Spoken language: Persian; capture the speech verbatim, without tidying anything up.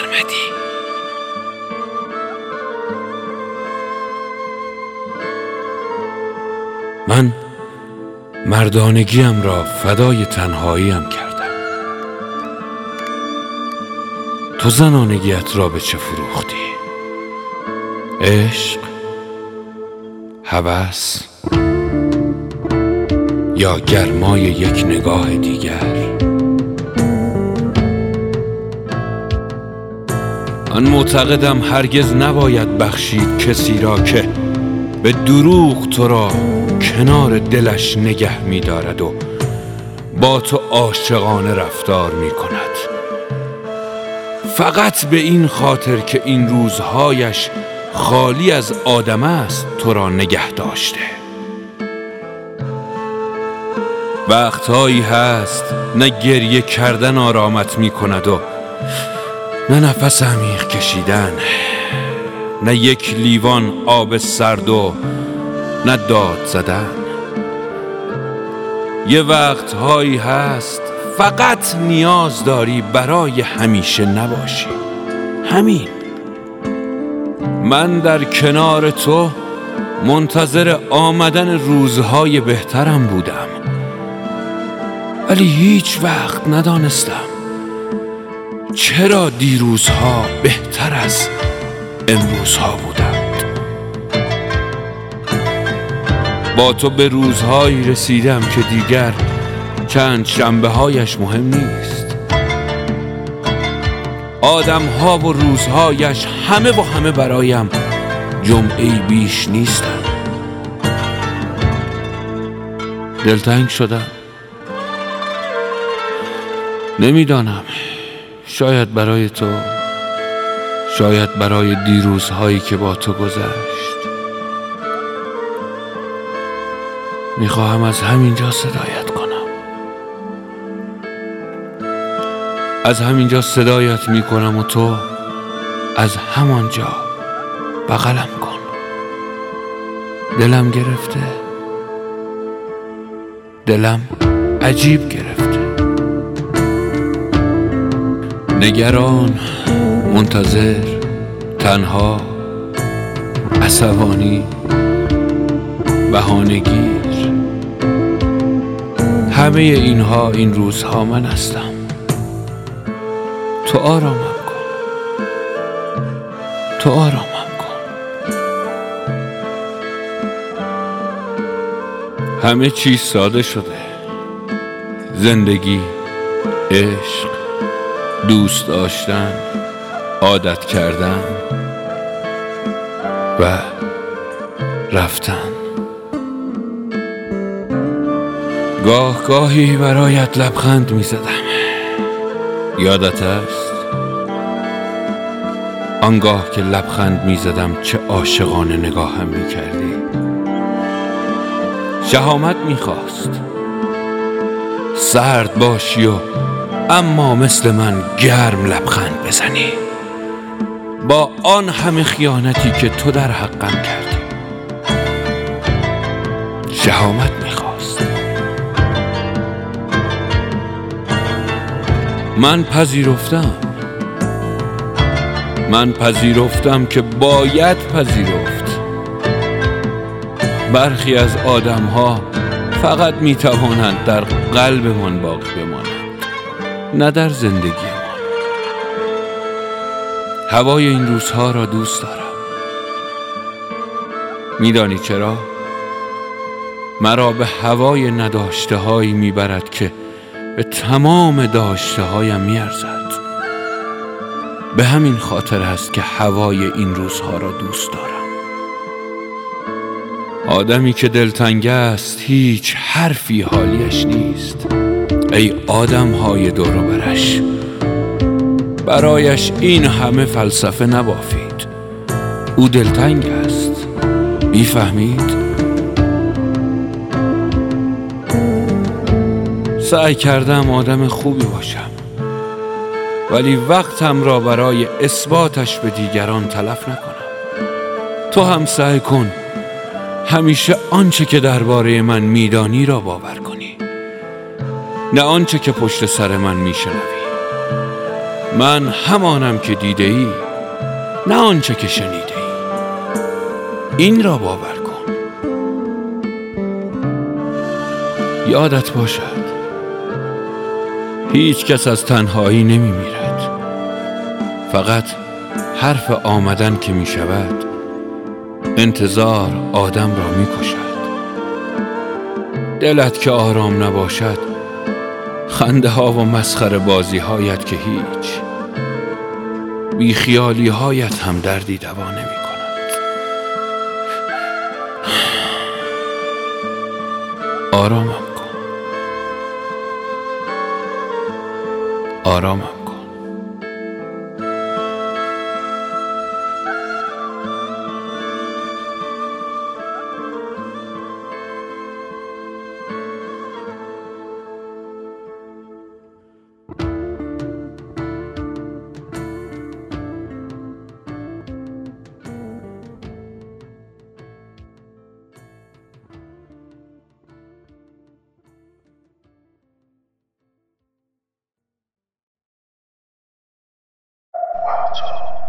سرمدی. من مردانگیم را فدای تنهاییم کردم. تو زنانگیت را به چه فروختی؟ عشق، هوس یا گرمای یک نگاه دیگر؟ من معتقدم هرگز نباید بخشید کسی را که به دروغ تو را کنار دلش نگه می دارد و با تو عاشقانه رفتار می کند، فقط به این خاطر که این روزهایش خالی از آدم است تو را نگه داشته. وقتهایی هست نه گریه کردن آرامت می کند و نه نفس عمیق کشیدن، نه یک لیوان آب سرد و نه داد زدن. یه وقتهایی هست فقط نیاز داری برای همیشه نباشی. همین. من در کنار تو منتظر آمدن روزهای بهترم بودم، ولی هیچ وقت ندانستم چرا دیروزها بهتر از امروزها بودند. با تو به روزهایی رسیدم که دیگر چند شنبه هایش مهم نیست. آدم ها و روزهایش همه و همه برایم جمعه‌ای بیش نیستم. دلتنگ شدم. نمیدانم، شاید برای تو، شاید برای دیروزهایی که با تو گذشت. میخواهم از همینجا صدایت کنم. از همینجا صدایت میکنم و تو از همانجا بغلم کن. دلم گرفته، دلم عجیب گرفته. نگران، منتظر، تنها، عصبانی، بهانه‌گیر، همه اینها این روزها من هستم. تو آرامم کن، تو آرامم کن. همه چیز ساده شده. زندگی، عشق، دوست داشتن، عادت کردن و رفتن. گاه گاهی برایت لبخند می زدم. یادت است؟ آنگاه که لبخند می زدم چه عاشقانه نگاهم می کردی. شهامت می خواست سرد باشی و اما مثل من گرم لبخند بزنی، با آن همه خیانتی که تو در حقم کردی. شهامت می‌خواست. من پذیرفتم. من پذیرفتم که باید پذیرفت. برخی از آدم‌ها فقط می‌توانند در قلبمان باقی بمانند، نه در زندگی ما. هوای این روزها را دوست دارم. میدانی چرا؟ مرا به هوای نداشته هایی میبرد که به تمام داشته هایم میارزد. به همین خاطر است که هوای این روزها را دوست دارم. آدمی که دلتنگ است هیچ حرفی حالیش نیست. ای آدم های دور و برش، برایش این همه فلسفه نبافید. او دلتنگ است. میفهمید؟ سعی کردم آدم خوبی باشم، ولی وقتم را برای اثباتش به دیگران تلف نکنم. تو هم سعی کن همیشه آنچه که درباره من میدانی را باور کنی، نه آنچه که پشت سر من میشنوی. من همانم که دیده ای، نه آنچه که شنیده ای. این را باور کن. یادت باشد هیچ کس از تنهایی نمی میرد. فقط حرف آمدن که می شود انتظار آدم را می کشد. دلت که آرام نباشد خنده ها و مسخره بازی هایت که هیچ، بی خیالی هایت هم دردی دوا نمی کند. آرامم کن، آرامم کن. Wow.